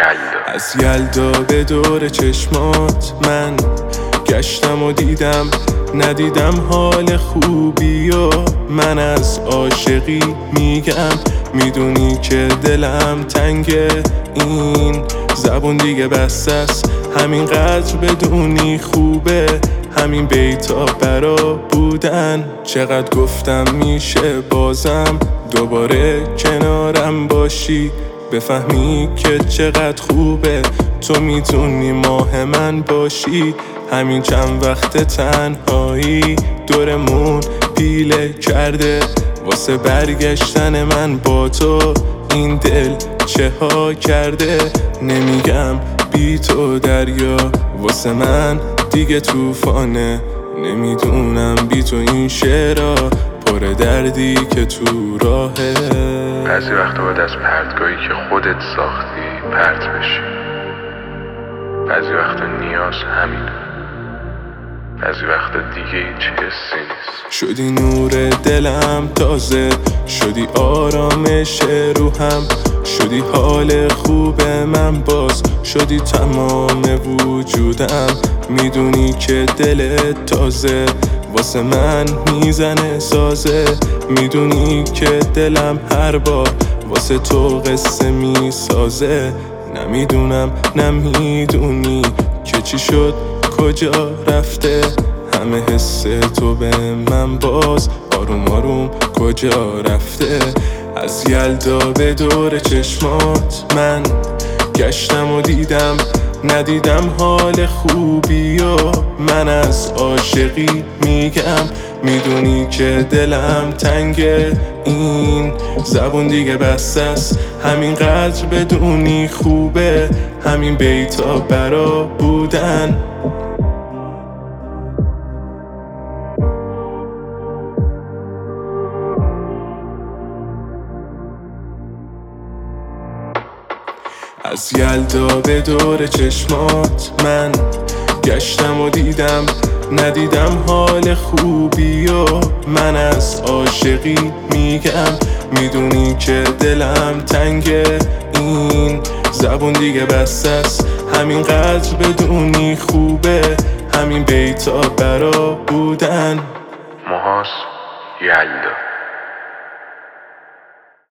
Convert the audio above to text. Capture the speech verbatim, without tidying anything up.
یلدا. از یلدا به دور چشمات من گشتم و دیدم ندیدم حال خوبی و من از عاشقی میگم میدونی که دلم تنگه، این زبون دیگه بس است همینقدر بدونی خوبه، همین بیتا برا بودن. چقدر گفتم میشه بازم دوباره کنارم باشی، بفهمی که چقدر خوبه تو میتونی ماه من باشی. همین چند وقت تنهایی دورمون پیله کرده، واسه برگشتن من با تو این دل چه ها کرده. نمیگم بی تو دریا واسه من دیگه توفانه، نمیدونم بی تو این شعرها پر دردی که تو راهه. بعضی وقتا باید از پرتگاهی که خودت ساختی پرت بشی، بعضی وقتا نیاز همینه، بعضی وقتا دیگه هیچ حسی نیست. شدی نور دلم تازه، شدی آرامش روحم، شدی حال خوب من باز، شدی تمام وجودم. میدونی که دلت تازه واسه من میزنه سازه، میدونی که دلم هر بار واسه تو قصه میسازه. نمیدونم نمیدونی که چی شد کجا رفته، همه حس تو به من باز آروم آروم کجا رفته. از یلدا به دور چشمات من گشتم و دیدم ندیدم حال خوبی و من از عاشقی میگم میدونی که دلم تنگه، این زبون دیگه بس است همینقدر بدونی خوبه، همین بیتا برا بودن. از یلدا به دور چشمات من گشتم و دیدم ندیدم حال خوبی و من از عاشقی میگم میدونی که دلم تنگه، این زبون دیگه بس است همینقدر بدونی خوبه، همین بیتا برا بودن. محاس یلدا.